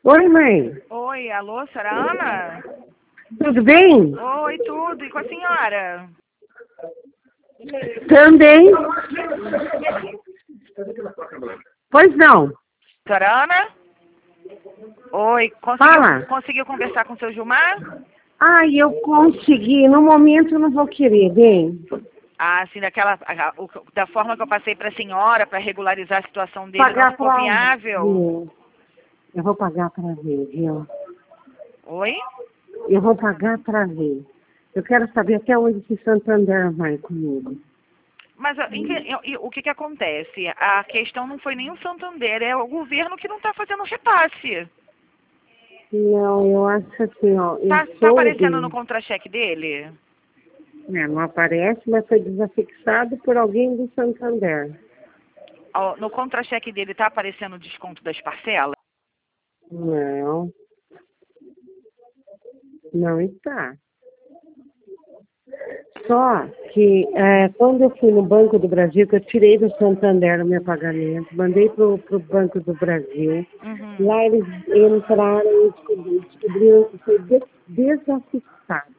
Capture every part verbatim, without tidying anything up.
Oi, mãe. Oi, alô, senhora Ana? Tudo bem? Oi, tudo. E com a senhora? Também. Pois não. Senhora Ana? Oi, conseguiu, Fala. conseguiu conversar com o seu Gilmar? Ai, eu consegui. No momento eu não vou querer, bem. Ah, assim, daquela, a- o- da forma que eu passei para a senhora para regularizar a situação dele, não Pagar ficou pra viável? ver. Eu vou pagar pra ver, viu? Oi? Eu vou pagar pra ver. Eu quero saber até onde que Santander vai comigo. Mas ó, em que- eu- eu- o que que acontece? A questão não foi nem o Santander, é o governo que não está fazendo repasse. Não, eu acho assim, ó. Eu Tá, tá aparecendo no soube. contra-cheque dele? É, não aparece, mas foi desafixado por alguém do Santander. Ó, no contra-cheque dele tá aparecendo o desconto das parcelas? Não, não está. Só que é, quando eu fui no Banco do Brasil, que eu tirei do Santander o meu pagamento, mandei para o Banco do Brasil, Uhum. lá eles entraram e descobri- descobriram que foi de- desafixado.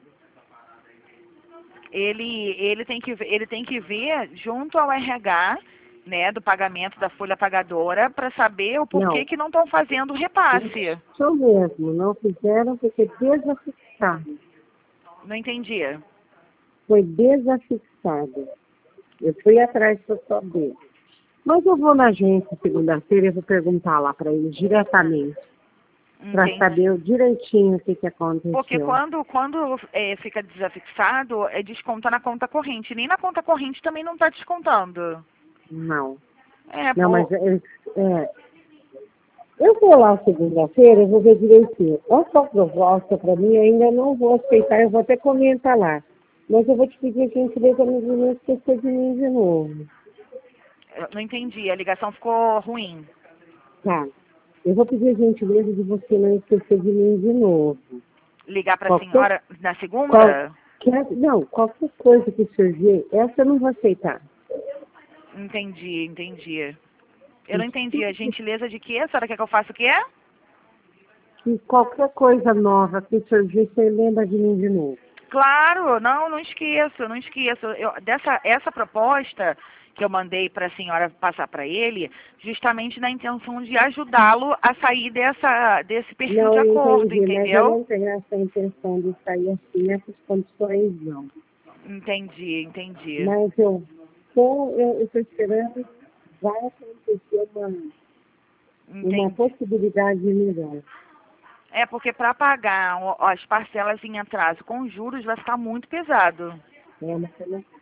Ele, ele, tem que, ver- ele tem que ver junto ao R H, né, do pagamento da folha pagadora, para saber o porquê Não, que não estão fazendo o repasse. isso mesmo, não fizeram porque desafixado. Não entendi. Foi desafixado. Eu fui atrás para saber. Mas eu vou na agência segunda-feira e vou perguntar lá para eles diretamente, para Entendi. saber direitinho o que, que Porque aconteceu. quando, quando é, fica desafixado, é desconta na conta corrente. Nem na conta corrente também não está descontando. Não. É, Não, mas pô. é, é, eu vou lá segunda-feira, eu vou ver direitinho. Essa proposta para mim eu ainda não vou aceitar, eu vou até comentar lá. Mas eu vou te pedir que a gentileza não não esquecer de mim de novo. Eu não entendi. A ligação ficou ruim. Tá. Eu vou pedir a gentileza de você não esquecer de mim de novo. Ligar para a Qualquer, senhora na segunda? qualquer, não, qualquer coisa que surgir, essa eu não vou aceitar. Entendi, entendi. Eu não entendi. A gentileza de quê? A senhora quer que eu faça o quê? Que qualquer coisa nova que surgir, você lembra de mim de novo. Claro, não, não esqueço, não esqueço. Eu, dessa, essa proposta que eu mandei para a senhora passar para ele, justamente na intenção de ajudá-lo a sair dessa, desse perfil Não, de eu acordo, entendi, mas eu entendeu? não tenho essa intenção de sair assim nessas condições, não. Entendi, entendi. Mas eu eu estou esperando que vai acontecer uma, uma Entendi. possibilidade melhor. É porque para pagar ó, as parcelas em atraso com juros vai ficar muito pesado. É, mas eu não-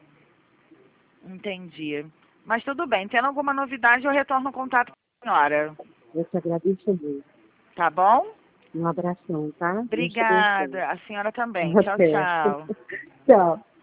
Entendi. Mas tudo bem, tendo alguma novidade eu retorno o contato com a senhora. eu te agradeço muito. Tá bom? Um abração, tá? Deus te abençoe. Obrigada. A senhora também. Tchau, Até. tchau. Tchau.